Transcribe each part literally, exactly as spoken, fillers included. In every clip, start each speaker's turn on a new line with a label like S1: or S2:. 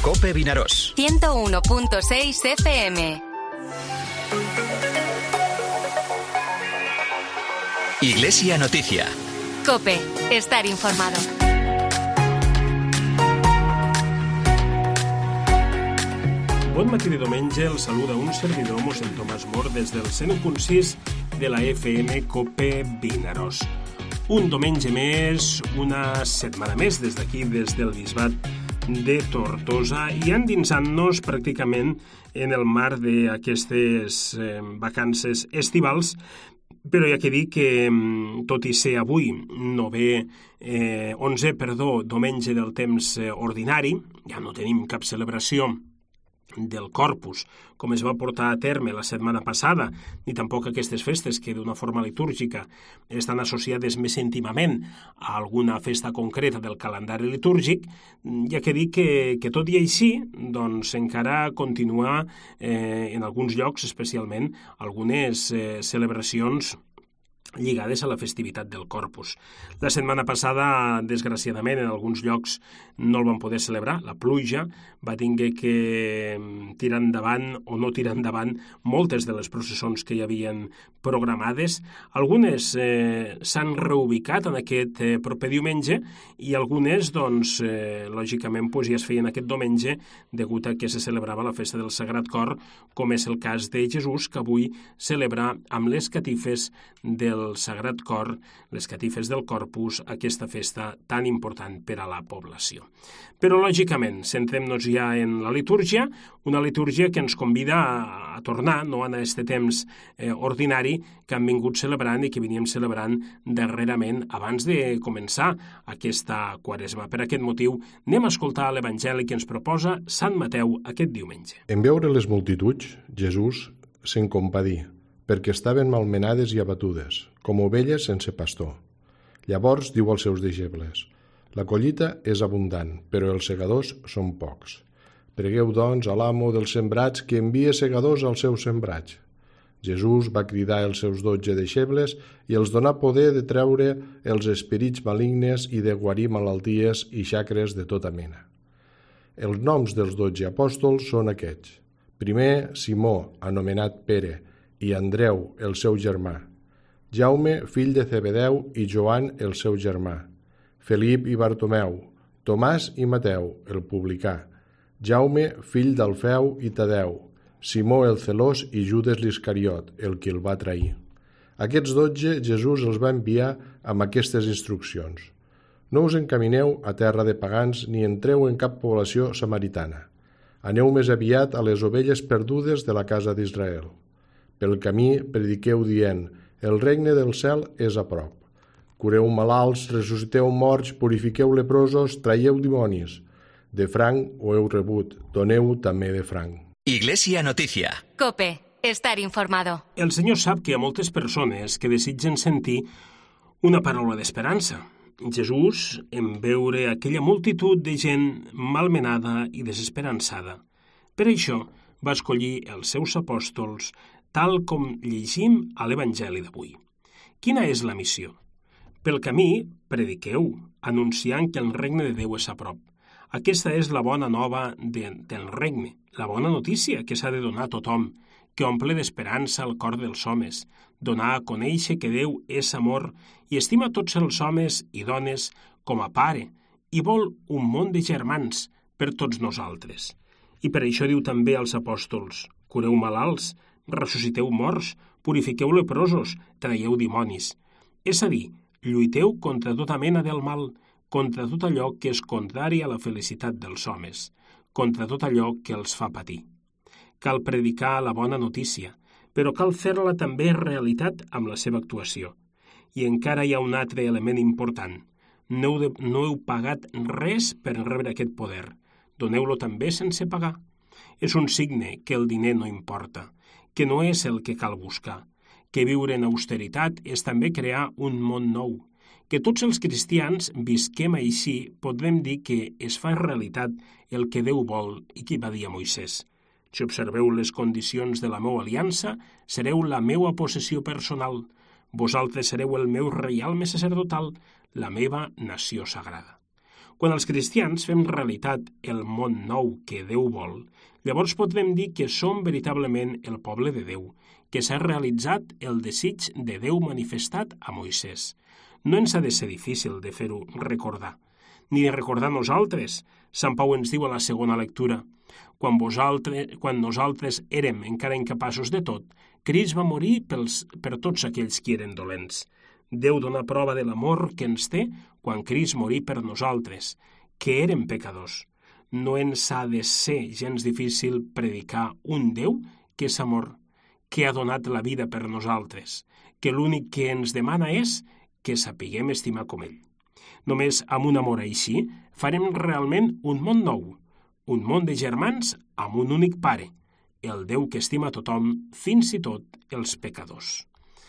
S1: COPE Vinaròs.
S2: ciento uno punto seis F M.
S1: Iglesia Noticia.
S2: COPE, estar informado.
S3: Bon matí de diumenge, el saluda un servidor, mossèn Tomàs Mor, des del cent u punt sis de la F M COPE Vinaròs. Un diumenge més, una setmana més, des d'aquí, des del Bisbat de Tortosa, i endinsant-nos pràcticament en el mar d'aquestes eh, vacances estivals, però hi ha que dir que, tot i ser avui nove, eh, onze, perdó, diumenge del temps eh, ordinari, ja no tenim cap celebració del Corpus, com es va portar a terme la setmana passada, ni tampoc aquestes festes que d'una forma litúrgica estan associades més íntimament a alguna festa concreta del calendari litúrgic, hi ha que dir que, que tot i així, doncs encara continua eh, en alguns llocs, especialment, algunes eh, celebracions lligades a la festivitat del Corpus. La setmana passada, desgraciadament, en alguns llocs no el van poder celebrar. La pluja va tenir que tirar endavant o no tirar endavant moltes de les processons que hi havien programades. Algunes eh, s'han reubicat en aquest eh, proper diumenge i algunes, doncs, eh, lògicament, pues, ja es feien aquest diumenge degut a que se celebrava la festa del Sagrat Cor, com és el cas de Jesús, que avui celebra amb les catifes del el Sagrat Cor, les catifes del Corpus, aquesta festa tan important per a la població. Però, lògicament, centrem-nos ja en la litúrgia, una litúrgia que ens convida a, a tornar, no en aquest temps eh, ordinari que hem vingut celebrant i que veníem celebrant darrerament abans de començar aquesta quaresma. Per aquest motiu, anem a escoltar l'Evangeli que ens proposa Sant Mateu aquest diumenge.
S4: En veure les multituds, Jesús se'n compadí, perquè estaven malmenades i abatudes, com ovelles sense pastor. Llavors diu als seus deixebles: la collita és abundant, però els segadors són pocs. Pregueu, doncs, a l'amo dels sembrats que envie segadors als seus sembrats. Jesús va cridar els seus dotze deixebles i els donà poder de treure els esperits malignes i de guarir malalties i xacres de tota mena. Els noms dels dotze apòstols són aquests: primer, Simó, anomenat Pere, i Andreu, el seu germà, Jaume, fill de Zebedeu, i Joan, el seu germà, Felip i Bartomeu, Tomàs i Mateu, el publicà, Jaume, fill d'Alfeu i Tadeu, Simó el celós i Judes l'Iscariot, el que el va trair. Aquests dotze Jesús els va enviar amb aquestes instruccions: no us encamineu a terra de pagans ni entreu en cap població samaritana. Aneu més aviat a les ovelles perdudes de la casa d'Israel. Pel camí prediqueu dient: el regne del cel és a prop. Cureu malalts, ressusciteu morts, purifiqueu leprosos, traieu dimonis. De franc ho heu rebut, doneu també de franc.
S1: Iglesia Noticia.
S2: COPE, estar informado.
S3: El Senyor sap que hi ha moltes persones que desitgen sentir una paraula d'esperança. Jesús, en veure aquella multitud de gent malmenada i desesperançada, per això va escollir els seus apòstols, tal com llegim a l'Evangeli d'avui. Quina és la missió? Pel camí, prediqueu, anunciant que el regne de Déu és a prop. Aquesta és la bona nova de, del regne, la bona notícia que s'ha de donar a tothom, que omple d'esperança el cor dels homes, donar a conèixer que Déu és amor i estima tots els homes i dones com a pare i vol un món de germans per tots nosaltres. I per això diu també als apòstols: cureu malalts, ressusciteu morts, purifiqueu leprosos, traieu dimonis. És a dir, lluiteu contra tota mena del mal, contra tot allò que és contrari a la felicitat dels homes, contra tot allò que els fa patir. Cal predicar la bona notícia, però cal fer-la també realitat amb la seva actuació. I encara hi ha un altre element important: no heu, de, no heu pagat res per rebre aquest poder. Doneu-lo també sense pagar. És un signe que el diner no importa, que no és el que cal buscar, que viure en austeritat és també crear un món nou, que tots els cristians visquem així, podrem dir que es fa realitat el que Déu vol i que va dir a Moisès: si observeu les condicions de la meua aliança, sereu la meua possessió personal, vosaltres sereu el meu reialme sacerdotal, la meva nació sagrada. Quan els cristians fem realitat el món nou que Déu vol, llavors podrem dir que som veritablement el poble de Déu, que s'ha realitzat el desig de Déu manifestat a Moisès. No ens ha de ser difícil de fer-ho recordar, ni de recordar nosaltres. Sant Pau ens diu a la segona lectura: quan, vosaltres, quan nosaltres érem encara incapaços de tot, Crist va morir pels, per tots aquells qui eren dolents. Déu dona prova de l'amor que ens té quan Crist morí per nosaltres, que érem pecadors. No ens ha de ser gens difícil predicar un Déu que és amor, que ha donat la vida per nosaltres, que l'únic que ens demana és que sapiguem estimar com ell. Només amb un amor així farem realment un món nou, un món de germans amb un únic pare, el Déu que estima tothom, fins i tot els pecadors.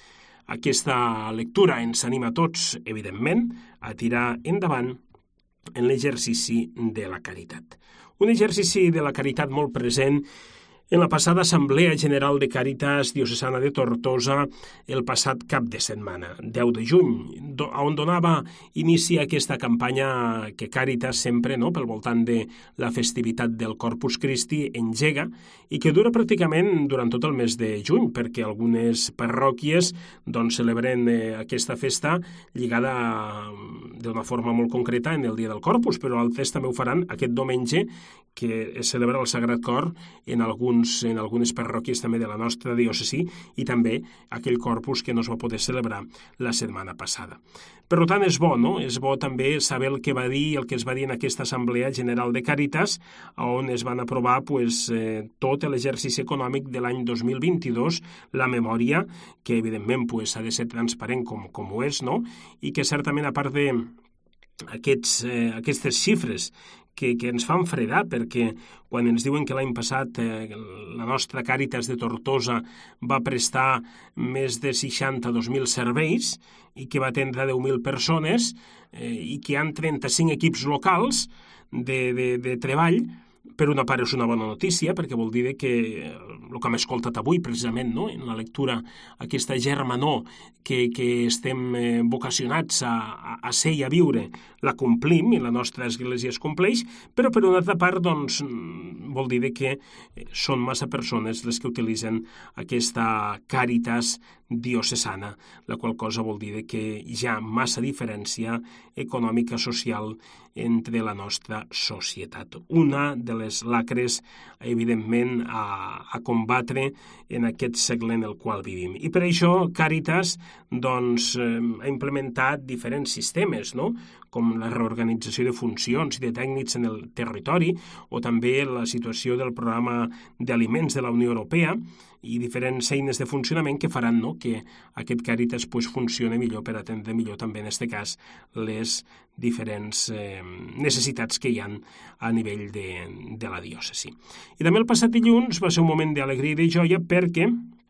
S3: Aquesta lectura ens anima a tots, evidentment, a tirar endavant en l'exercici de la caritat. Un exercici de la caritat molt present en la passada Assemblea General de Càritas Diocesana de Tortosa el passat cap de setmana, deu de juny, on donava inici a aquesta campanya que Càritas sempre, no, pel voltant de la festivitat del Corpus Christi, engega i que dura pràcticament durant tot el mes de juny, perquè algunes parròquies doncs, celebren eh, aquesta festa lligada d'una forma molt concreta en el dia del Corpus, però altres també ho faran aquest diumenge, que es celebra el Sagrat Cor en, alguns, en algunes parròquies també de la nostra diòcesi, i també aquell Corpus que no es va poder celebrar la setmana passada. Per tant, és bo, no? És bo també saber el que va dir, el que es va dir en aquesta Assemblea General de Càritas, on es van aprovar pues, eh, tot l'exercici econòmic de l'any dos mil vint-i-dos, la memòria, que evidentment pues, ha de ser transparent com, com ho és, no? I que certament, a part de aquests, eh, aquestes xifres que, que ens fan fredar, perquè quan ens diuen que l'any passat eh, la nostra Càritas de Tortosa va prestar més de seixanta-dos mil serveis i que va atendre deu mil persones eh, i que hi ha trenta-cinc equips locals de, de, de treball, per una part és una bona notícia, perquè vol dir que el que hem escoltat avui, precisament, no? En la lectura, aquesta germanor que, que estem eh, vocacionats a, a, a ser i a viure, la complim i la nostra església es compleix, però per una altra part, doncs, vol dir que són massa persones les que utilitzen aquesta càritas diocesana, la qual cosa vol dir que hi ha massa diferència econòmica social entre la nostra societat. Una de les lacres, evidentment, a, a combatre en aquest segle en el qual vivim. I per això Càritas doncs, ha implementat diferents sistemes, no? Com la reorganització de funcions i de tècnics en el territori, o també la situació del programa d'aliments de la Unió Europea, i diferents eines de funcionament que faran, no?, que aquest Càritas pues, funcioni millor per atendre millor també, en aquest cas, les diferents eh, necessitats que hi ha a nivell de, de la diòcesi. I també el passat dilluns va ser un moment d'alegria i de joia perquè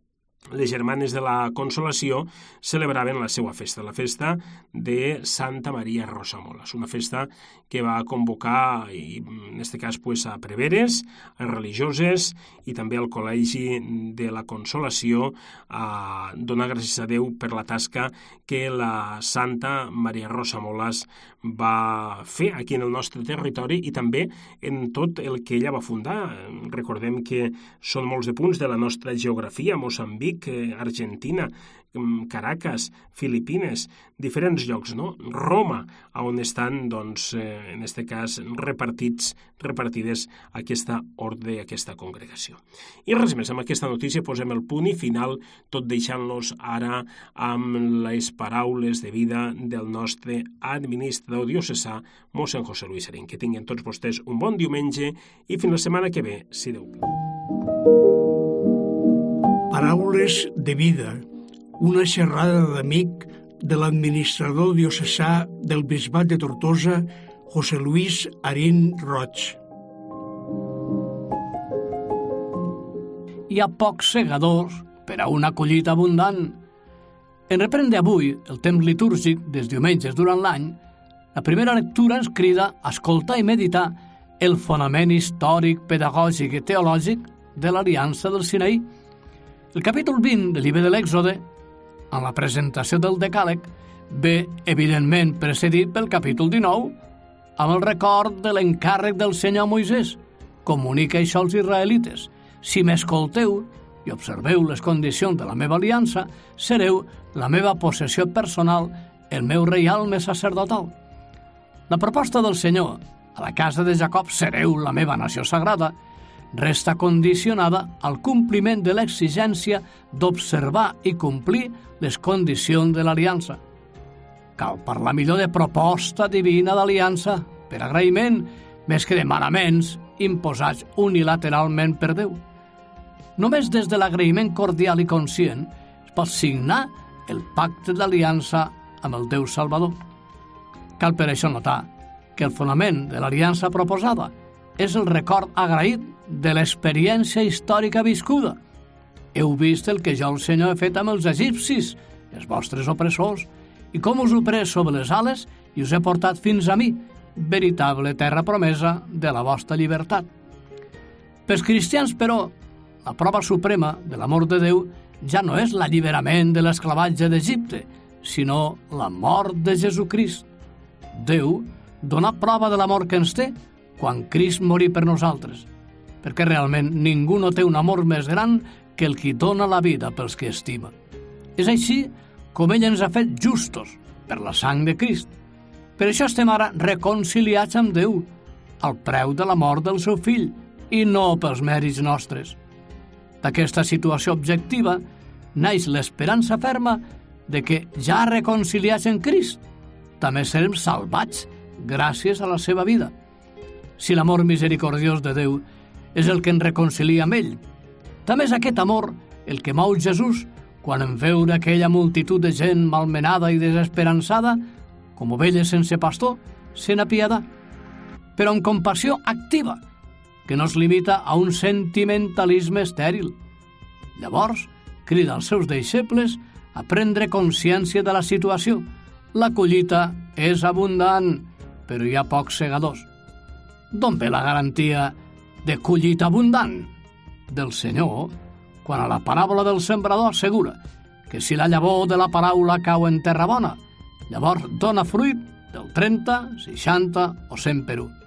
S3: les germanes de la Consolació celebraven la seva festa, la festa de Santa Maria Rosamolas, una festa que va convocar, i en aquest cas, pues, a preveres, a religioses i també al Col·legi de la Consolació a donar gràcies a Déu per la tasca que la Santa Maria Rosamolas va fer aquí en el nostre territori i també en tot el que ella va fundar. Recordem que són molts de punts de la nostra geografia, Moçambic, Argentina, Caracas, Filipines, diferents llocs, no? Roma, on estan, doncs, eh, en aquest cas, repartits, repartides aquesta ordre, aquesta congregació. I res més, amb aquesta notícia posem el punt i final, tot deixant-los ara amb les paraules de vida del nostre administrador diocesà, mossèn José Luis Arín. Que tinguin tots vostès un bon diumenge i fins la setmana que ve, si Déu vol.
S5: Paraules de vida, una xerrada d'amic de l'administrador diocesà del Bisbat de Tortosa, José Luis Arín Roig.
S6: Hi ha pocs segadors per a una collita abundant. En reprendre avui el temps litúrgic dels diumenges durant l'any, la primera lectura ens crida a escoltar i meditar el fonament històric, pedagògic i teològic de l'Aliança del Sinaí. El capítol vint del llibre de l'Èxode, en la presentació del Decàleg, ve evidentment precedit pel capítol dinou, amb el record de l'encàrrec del Senyor Moisès. Comunica això als israelites. Si m'escolteu i observeu les condicions de la meva aliança, sereu la meva possessió personal, el meu reialme sacerdotal. La proposta del Senyor, a la casa de Jacob sereu la meva nació sagrada, resta condicionada al compliment de l'exigència d'observar i complir les condicions de l'aliança. Cal parlar millor de proposta divina d'aliança per agraïment més que de manaments imposats unilateralment per Déu. Només des de l'agraïment cordial i conscient es pot signar el pacte d'aliança amb el Déu Salvador. Cal per això notar que el fonament de l'aliança proposada és el record agraït de l'experiència històrica viscuda. Heu vist el que jo, el Senyor, he fet amb els egipcis, els vostres opressors, i com us he pres sobre les ales i us he portat fins a mi, veritable terra promesa de la vostra llibertat. Pels cristians, però, la prova suprema de l'amor de Déu ja no és l'alliberament de l'esclavatge d'Egipte, sinó la mort de Jesucrist. Déu dona prova de l'amor que ens té quan Crist morí per nosaltres, perquè realment ningú no té un amor més gran que el qui dona la vida pels que estima. És així com ell ens ha fet justos per la sang de Crist. Per això estem ara reconciliats amb Déu, al preu de la mort del seu fill, i no pels mèrits nostres. D'aquesta situació objectiva naix l'esperança ferma de que, ja reconciliats en Crist, també serem salvats gràcies a la seva vida. Si l'amor misericordiós de Déu és el que ens reconcilia amb ell, també és aquest amor el que mou Jesús quan en veure aquella multitud de gent malmenada i desesperançada, com ovelles sense pastor, se n'apiada, però amb compassió activa, que no es limita a un sentimentalisme estèril. Llavors, crida als seus deixebles a prendre consciència de la situació. La collita és abundant, però hi ha pocs segadors. D'on ve la garantia de collita abundant? Del Senyor, quan a la paràbola del sembrador assegura que si la llavor de la paraula cau en terra bona, llavors dona fruit del trenta, seixanta o cent per un.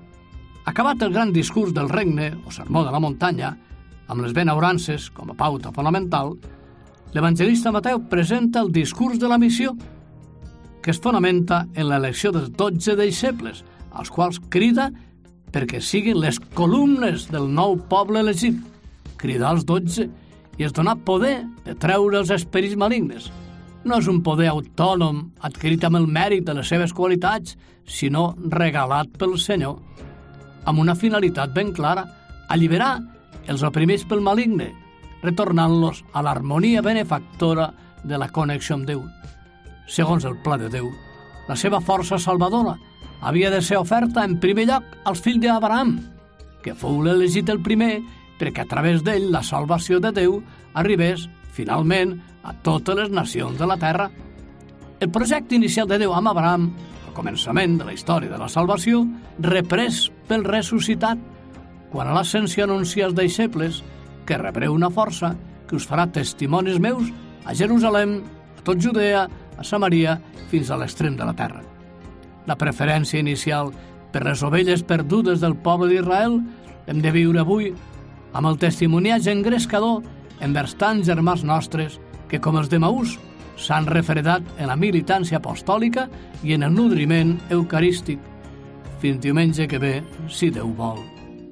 S6: Acabat el gran discurs del regne o sermó de la muntanya, amb les benaurances com a pauta fonamental, l'evangelista Mateu presenta el discurs de la missió, que es fonamenta en l'elecció dels dotze deixebles, als quals crida perquè siguin les columnes del nou poble elegit. Cridar als dotze i es donar poder de treure els esperits malignes. No és un poder autònom adquirit amb el mèrit de les seves qualitats, sinó regalat pel Senyor, amb una finalitat ben clara: alliberar els oprimits pel maligne, retornant-los a l'harmonia benefactora de la connexió amb Déu. Segons el pla de Déu, la seva força salvadora havia de ser oferta en primer lloc als fills d'Abraham, que fou l'elegit el primer perquè a través d'ell la salvació de Déu arribés, finalment, a totes les nacions de la terra. El projecte inicial de Déu amb Abraham, al començament de la història de la salvació, reprès pel ressuscitat, quan a l'ascensió anuncia als deixebles que rebreu una força que us farà testimonis meus a Jerusalem, a tot Judea, a Samaria, fins a l'extrem de la terra. La preferència inicial per les ovelles perdudes del poble d'Israel hem de viure avui amb el testimoniatge engrescador envers tants germans nostres que, com els de Maús, s'han refredat en la militància apostòlica i en el nodriment eucarístic. Fins diumenge que ve, si Déu vol.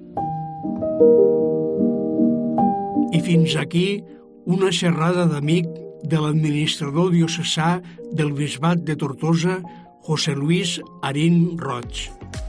S5: I fins aquí una xerrada d'amic de l'administrador diocesà del Bisbat de Tortosa, José Luis Arín Roig.